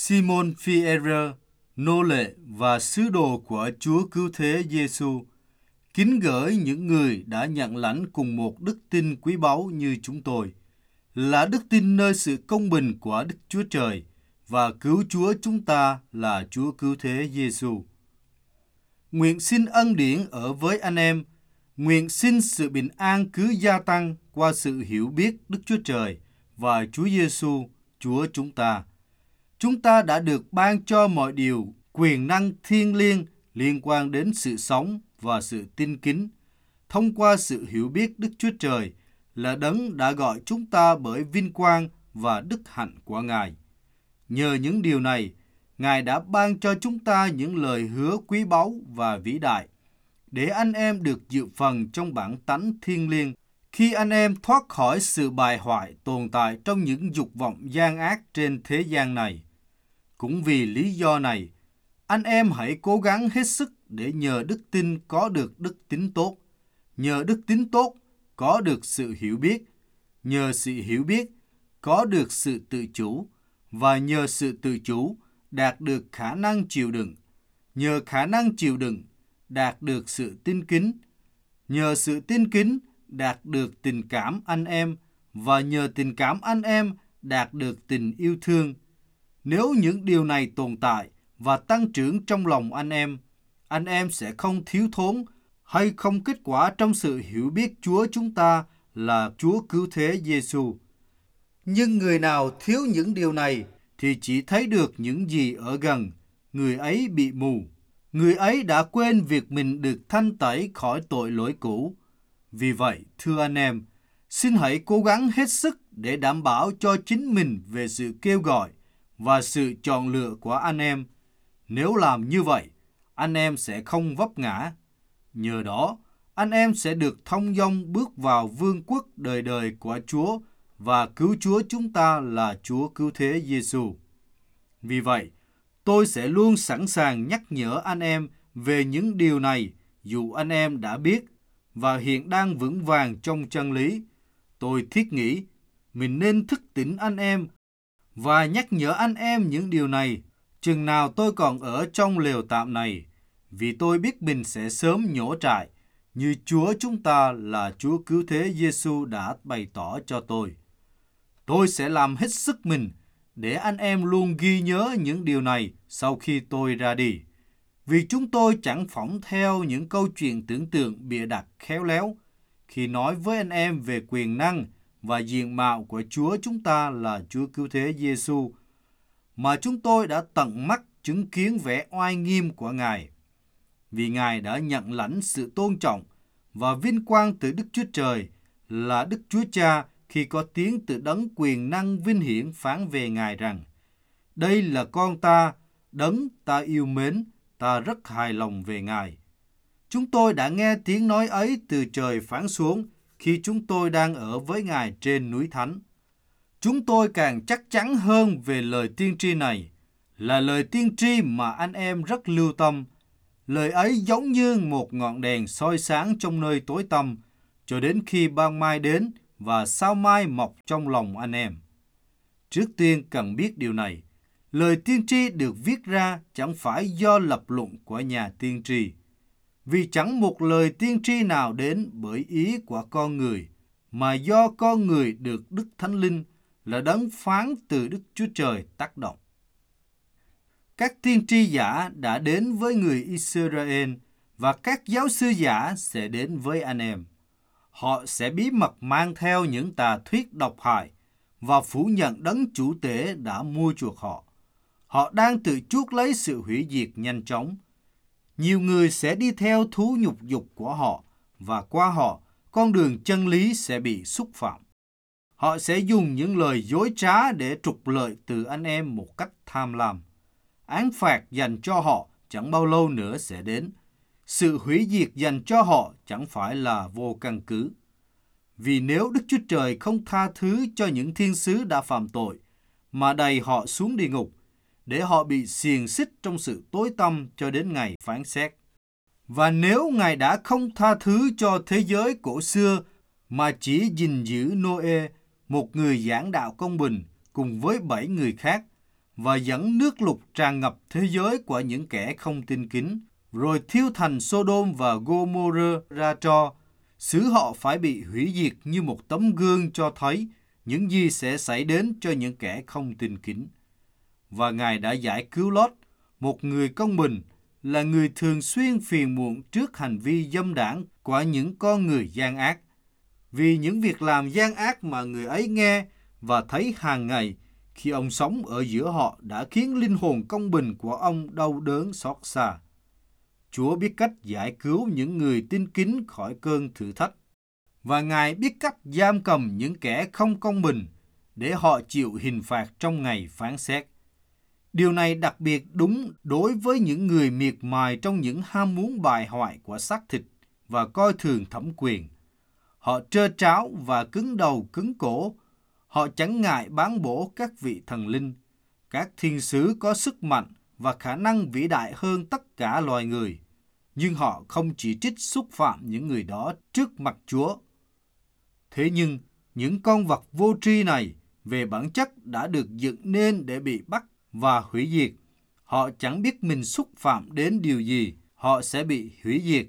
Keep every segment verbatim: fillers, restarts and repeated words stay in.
Simon Phi-e-rơ, nô lệ và sứ đồ của Chúa Cứu Thế Giêsu, kính gửi những người đã nhận lãnh cùng một đức tin quý báu như chúng tôi, là đức tin nơi sự công bình của Đức Chúa Trời và cứu Chúa chúng ta là Chúa Cứu Thế Giêsu. Nguyện xin ân điển ở với anh em, nguyện xin sự bình an cứ gia tăng qua sự hiểu biết Đức Chúa Trời và Chúa Giêsu, Chúa chúng ta. Chúng ta đã được ban cho mọi điều quyền năng thiêng liêng liên quan đến sự sống và sự tin kính, thông qua sự hiểu biết Đức Chúa Trời là Đấng đã gọi chúng ta bởi vinh quang và đức hạnh của Ngài. Nhờ những điều này, Ngài đã ban cho chúng ta những lời hứa quý báu và vĩ đại, để anh em được dự phần trong bản tánh thiêng liêng, khi anh em thoát khỏi sự bại hoại tồn tại trong những dục vọng gian ác trên thế gian này. Cũng vì lý do này, anh em hãy cố gắng hết sức để nhờ đức tin có được đức tính tốt, nhờ đức tính tốt có được sự hiểu biết, nhờ sự hiểu biết có được sự tự chủ, và nhờ sự tự chủ đạt được khả năng chịu đựng, nhờ khả năng chịu đựng đạt được sự tin kính, nhờ sự tin kính đạt được tình cảm anh em, và nhờ tình cảm anh em đạt được tình yêu thương. Nếu những điều này tồn tại và tăng trưởng trong lòng anh em, anh em sẽ không thiếu thốn hay không kết quả trong sự hiểu biết Chúa chúng ta là Chúa Cứu Thế Giêsu. Nhưng người nào thiếu những điều này thì chỉ thấy được những gì ở gần, người ấy bị mù. Người ấy đã quên việc mình được thanh tẩy khỏi tội lỗi cũ. Vì vậy, thưa anh em, xin hãy cố gắng hết sức để đảm bảo cho chính mình về sự kêu gọi và sự chọn lựa của anh em. Nếu làm như vậy, anh em sẽ không vấp ngã. Nhờ đó, anh em sẽ được thông dong bước vào vương quốc đời đời của Chúa và cứu Chúa chúng ta là Chúa Cứu Thế Giêsu. Vì vậy, tôi sẽ luôn sẵn sàng nhắc nhở anh em về những điều này, dù anh em đã biết và hiện đang vững vàng trong chân lý. Tôi thiết nghĩ mình nên thức tỉnh anh em và nhắc nhở anh em những điều này chừng nào tôi còn ở trong lều tạm này, vì tôi biết mình sẽ sớm nhổ trại, như Chúa chúng ta là Chúa Cứu Thế Giêsu đã bày tỏ cho tôi. Tôi sẽ làm hết sức mình để anh em luôn ghi nhớ những điều này sau khi tôi ra đi, vì chúng tôi chẳng phỏng theo những câu chuyện tưởng tượng bịa đặt khéo léo khi nói với anh em về quyền năng và diện mạo của Chúa chúng ta là Chúa Cứu Thế Giêsu, mà chúng tôi đã tận mắt chứng kiến vẻ oai nghiêm của Ngài. Vì Ngài đã nhận lãnh sự tôn trọng và vinh quang từ Đức Chúa Trời là Đức Chúa Cha khi có tiếng từ đấng quyền năng vinh hiển phán về Ngài rằng: đây là con ta, đấng ta yêu mến, ta rất hài lòng về Ngài. Chúng tôi đã nghe tiếng nói ấy từ trời phán xuống khi chúng tôi đang ở với Ngài trên núi Thánh. Chúng tôi càng chắc chắn hơn về lời tiên tri này, là lời tiên tri mà anh em rất lưu tâm. Lời ấy giống như một ngọn đèn soi sáng trong nơi tối tăm, cho đến khi ban mai đến và sao mai mọc trong lòng anh em. Trước tiên cần biết điều này, lời tiên tri được viết ra chẳng phải do lập luận của nhà tiên tri, vì chẳng một lời tiên tri nào đến bởi ý của con người, mà do con người được Đức Thánh Linh là đấng phán từ Đức Chúa Trời tác động. Các tiên tri giả đã đến với người Israel và các giáo sư giả sẽ đến với anh em. Họ sẽ bí mật mang theo những tà thuyết độc hại và phủ nhận đấng chủ tể đã mua chuộc họ. Họ đang tự chuốc lấy sự hủy diệt nhanh chóng. Nhiều người sẽ đi theo thú nhục dục của họ, và qua họ, con đường chân lý sẽ bị xúc phạm. Họ sẽ dùng những lời dối trá để trục lợi từ anh em một cách tham lam. Án phạt dành cho họ chẳng bao lâu nữa sẽ đến. Sự hủy diệt dành cho họ chẳng phải là vô căn cứ. Vì nếu Đức Chúa Trời không tha thứ cho những thiên sứ đã phạm tội, mà đày họ xuống địa ngục, để họ bị xiềng xích trong sự tối tăm cho đến ngày phán xét. Và nếu Ngài đã không tha thứ cho thế giới cổ xưa, mà chỉ gìn giữ Nô-ê, một người giảng đạo công bình, cùng với bảy người khác, và dẫn nước lụt tràn ngập thế giới của những kẻ không tin kính, rồi thiêu thành Sodom và Gomorrah ra tro. Xứ họ phải bị hủy diệt như một tấm gương cho thấy những gì sẽ xảy đến cho những kẻ không tin kính. Và Ngài đã giải cứu Lót, một người công bình, là người thường xuyên phiền muộn trước hành vi dâm đãng của những con người gian ác. Vì những việc làm gian ác mà người ấy nghe và thấy hàng ngày khi ông sống ở giữa họ đã khiến linh hồn công bình của ông đau đớn xót xa. Chúa biết cách giải cứu những người tin kính khỏi cơn thử thách, và Ngài biết cách giam cầm những kẻ không công bình để họ chịu hình phạt trong ngày phán xét. Điều này đặc biệt đúng đối với những người miệt mài trong những ham muốn bại hoại của xác thịt và coi thường thẩm quyền. Họ trơ tráo và cứng đầu cứng cổ. Họ chẳng ngại bán bổ các vị thần linh, các thiên sứ có sức mạnh và khả năng vĩ đại hơn tất cả loài người. Nhưng họ không chỉ trích xúc phạm những người đó trước mặt Chúa. Thế nhưng, những con vật vô tri này về bản chất đã được dựng nên để bị bắt và hủy diệt. Họ chẳng biết mình xúc phạm đến điều gì, họ sẽ bị hủy diệt.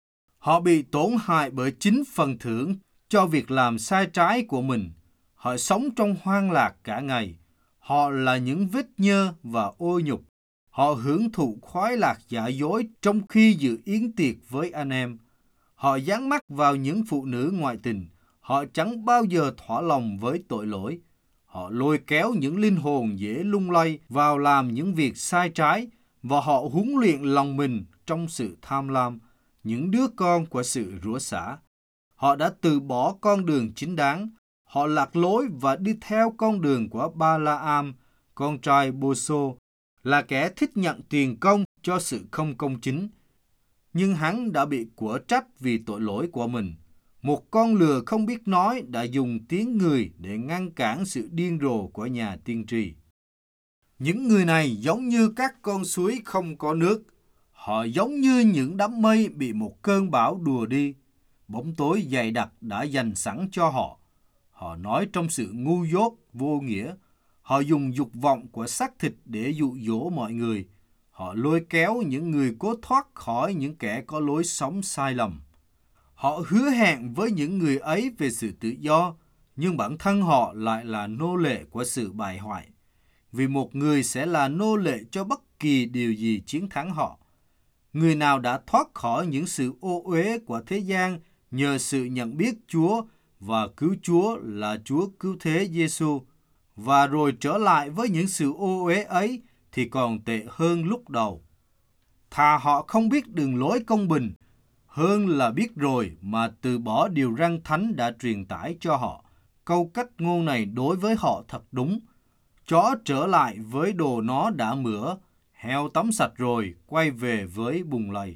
Họ bị tổn hại bởi chính phần thưởng cho việc làm sai trái của mình. Họ sống trong hoang lạc cả ngày. Họ là những vết nhơ và ô nhục. Họ hưởng thụ khoái lạc giả dối trong khi dự yến tiệc với anh em. Họ dán mắt vào những phụ nữ ngoại tình. Họ chẳng bao giờ thỏa lòng với tội lỗi. Họ lôi kéo những linh hồn dễ lung lay vào làm những việc sai trái, và họ huấn luyện lòng mình trong sự tham lam, những đứa con của sự rủa xả. Họ đã từ bỏ con đường chính đáng. Họ lạc lối và đi theo con đường của Ba-la-am, con trai Bô-sô, là kẻ thích nhận tiền công cho sự không công chính. Nhưng hắn đã bị quở trách vì tội lỗi của mình. Một con lừa không biết nói đã dùng tiếng người để ngăn cản sự điên rồ của nhà tiên tri. Những người này giống như các con suối không có nước. Họ giống như những đám mây bị một cơn bão đùa đi. Bóng tối dày đặc đã dành sẵn cho họ. Họ nói trong sự ngu dốt, vô nghĩa. Họ dùng dục vọng của xác thịt để dụ dỗ mọi người. Họ lôi kéo những người cố thoát khỏi những kẻ có lối sống sai lầm. Họ hứa hẹn với những người ấy về sự tự do, nhưng bản thân họ lại là nô lệ của sự bại hoại. Vì một người sẽ là nô lệ cho bất kỳ điều gì chiến thắng họ. Người nào đã thoát khỏi những sự ô uế của thế gian nhờ sự nhận biết Chúa và cứu Chúa là Chúa cứu thế Giêsu, và rồi trở lại với những sự ô uế ấy thì còn tệ hơn lúc đầu. Thà họ không biết đường lối công bình, hơn là biết rồi mà từ bỏ điều răn thánh đã truyền tải cho họ. Câu cách ngôn này đối với họ thật đúng. Chó trở lại với đồ nó đã mửa, heo tắm sạch rồi quay về với bùn lầy.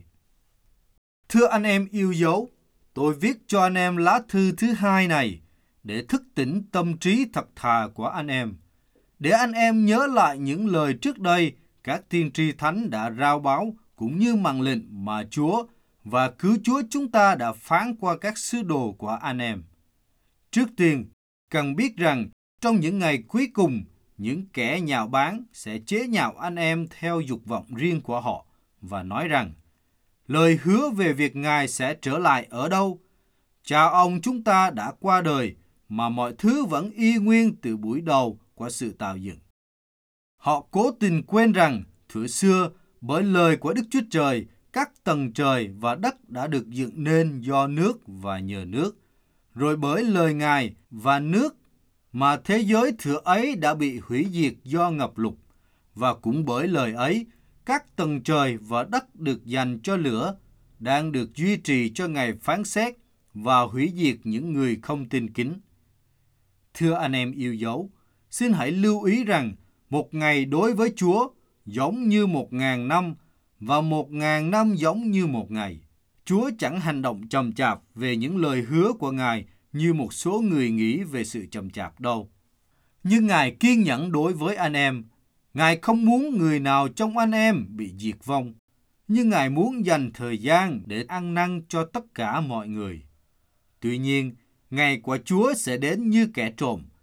Thưa anh em yêu dấu, tôi viết cho anh em lá thư thứ hai này để thức tỉnh tâm trí thật thà của anh em, để anh em nhớ lại những lời trước đây các tiên tri thánh đã rao báo, cũng như mạng lệnh mà Chúa và cứu Chúa chúng ta đã phán qua các sứ đồ của anh em. Trước tiên, cần biết rằng trong những ngày cuối cùng, những kẻ nhạo báng sẽ chế nhạo anh em theo dục vọng riêng của họ và nói rằng lời hứa về việc Ngài sẽ trở lại ở đâu? Cha ông chúng ta đã qua đời mà mọi thứ vẫn y nguyên từ buổi đầu của sự tạo dựng. Họ cố tình quên rằng thuở xưa bởi lời của Đức Chúa Trời, các tầng trời và đất đã được dựng nên do nước và nhờ nước. Rồi bởi lời Ngài và nước mà thế giới thửa ấy đã bị hủy diệt do ngập lụt. Và cũng bởi lời ấy, các tầng trời và đất được dành cho lửa đang được duy trì cho ngày phán xét và hủy diệt những người không tin kính. Thưa anh em yêu dấu, xin hãy lưu ý rằng một ngày đối với Chúa giống như một ngàn năm và một ngàn năm giống như một ngày. Chúa chẳng hành động chậm chạp về những lời hứa của Ngài như một số người nghĩ về sự chậm chạp đâu. Nhưng Ngài kiên nhẫn đối với anh em. Ngài không muốn người nào trong anh em bị diệt vong, nhưng Ngài muốn dành thời gian để ăn năn cho tất cả mọi người. Tuy nhiên, ngày của Chúa sẽ đến như kẻ trộm.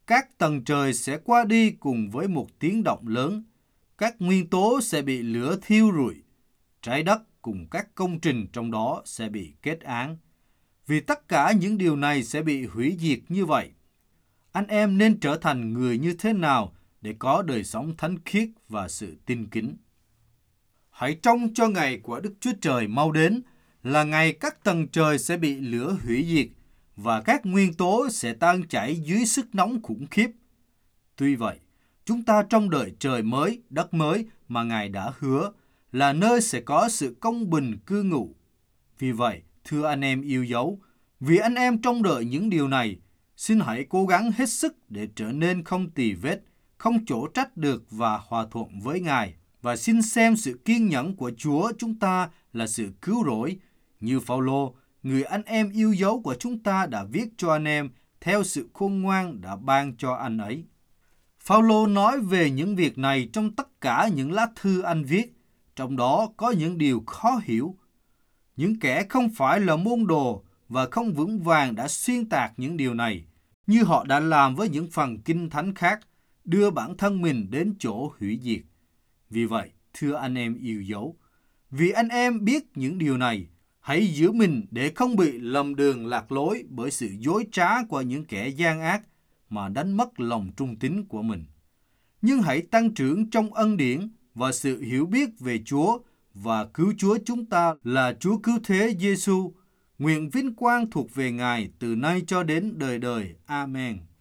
Các tầng trời sẽ qua đi cùng với một tiếng động lớn. Các nguyên tố sẽ bị lửa thiêu rụi. Trái đất cùng các công trình trong đó sẽ bị kết án. Vì tất cả những điều này sẽ bị hủy diệt như vậy. Anh em nên trở thành người như thế nào để có đời sống thánh khiết và sự tin kính? Hãy trông cho ngày của Đức Chúa Trời mau đến, là ngày các tầng trời sẽ bị lửa hủy diệt và các nguyên tố sẽ tan chảy dưới sức nóng khủng khiếp. Tuy vậy, chúng ta trông đợi trời mới, đất mới mà Ngài đã hứa, là nơi sẽ có sự công bình cư ngụ. Vì vậy, thưa anh em yêu dấu, vì anh em trông đợi những điều này, xin hãy cố gắng hết sức để trở nên không tì vết, không chỗ trách được và hòa thuận với Ngài. Và xin xem sự kiên nhẫn của Chúa chúng ta là sự cứu rỗi, như Phao-lô, người anh em yêu dấu của chúng ta đã viết cho anh em theo sự khôn ngoan đã ban cho anh ấy. Phao-lô nói về những việc này trong tất cả những lá thư anh viết, trong đó có những điều khó hiểu. Những kẻ không phải là môn đồ và không vững vàng đã xuyên tạc những điều này, như họ đã làm với những phần kinh thánh khác, đưa bản thân mình đến chỗ hủy diệt. Vì vậy, thưa anh em yêu dấu, vì anh em biết những điều này, hãy giữ mình để không bị lầm đường lạc lối bởi sự dối trá của những kẻ gian ác mà đánh mất lòng trung tín của mình. Nhưng hãy tăng trưởng trong ân điển và sự hiểu biết về Chúa và cứu Chúa chúng ta là Chúa cứu thế Giêsu. Nguyện vinh quang thuộc về Ngài từ nay cho đến đời đời. Amen.